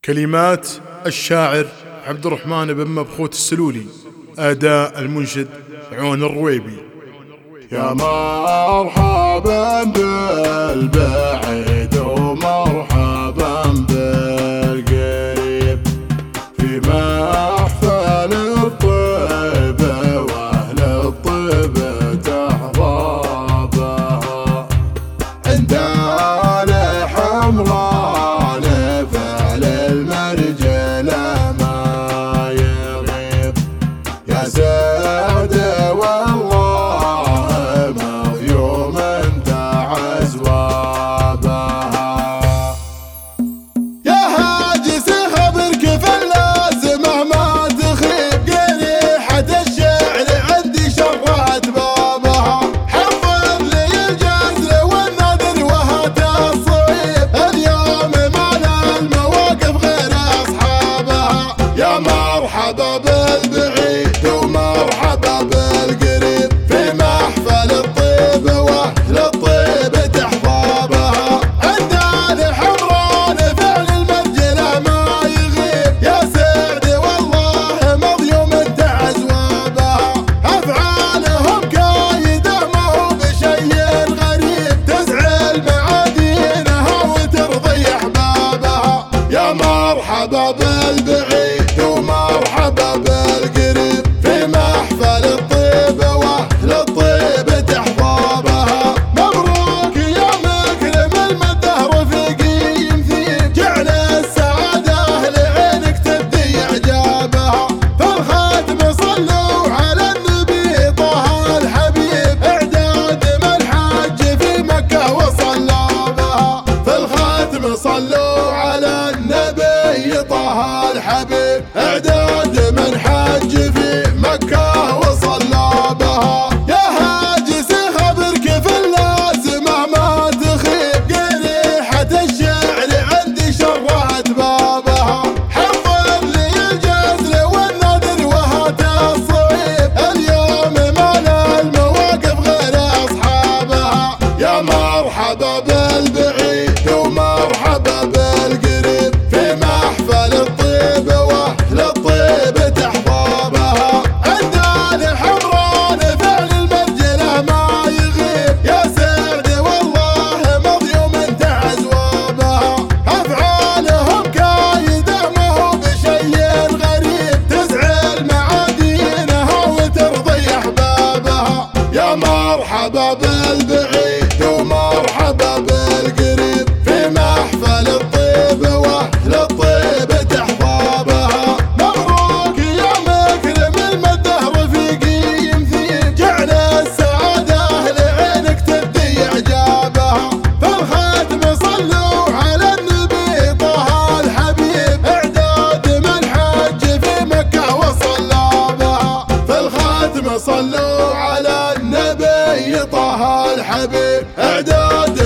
كلمات الشاعر عبد الرحمن بن مبخوت السلولي، أداء المنشد عون الرويبي. يا مرحبا بالبعيد ومرحبا بالقريب في محفل الطيب واهل الطيب تحضابها عند الحمران فعل المرجله ما يغيب يا سعد والله مغيوم انت عزوابها يا هاجس خبرك في اللازمه ما تخيب قريحه الشعر عندي شرعت بابها حفظ لي الجزل والنذر وهات الصيب اليوم ما المواقف غير اصحابها يا مرحبا بالبعيد ومرحبا بالقريب في محفل الطيب واهل الطيب تحضابها عند الحمران فعل المرجله ما يغيب يا سعد والله مضيوم انت عزوابها افعالهم كايده ما هو بشيء غريب تزعل معادينها وترضي احبابها يا مرحبا بالبعيد ومرحبا بالقريب في محفل الطيب واهل الطيب تحضابها مبروك يا مكرم الدهر في قيم فيك جعل السعاده لعينك تبدي اعجابها فالخاتم صلوا على النبي طه الحبيب اعداد من حج في مكه وصلى بها فالخاتم صلوا على النبي طه الحبيب اعداد من حج في مكه وصلى بها يا هاجس خبرك في اللازمه ما تخيب قريحه الشعر عندي شرعت بابها حفظ لي الجزل والنذر وهات الصيب اليوم ما المواقف غير اصحابها يا مرحبا بالبعيد ومرحبا بالقريب في محفل الطيب واهل الطيب تحضابها عند الحمران فعل المرجله ما يغيب يا سعد والله مضيوم انت عزوابها افعالهم كايده ما هو بشيء غريب تزعل معادينها وترضي احبابها يا مرحبا بالبعيد ومرحبا بالقريب في محفل الطيب واهل الطيب تحضابها مبروك يا مكرم الدهر في قيم فيك جعل السعاده لعينك تبدي اعجابها فالخاتم صلوا على النبي طه الحبيب اعداد من حج في مكه وصلى بها فالخاتم صلوا على النبي طه الحبيب اعداد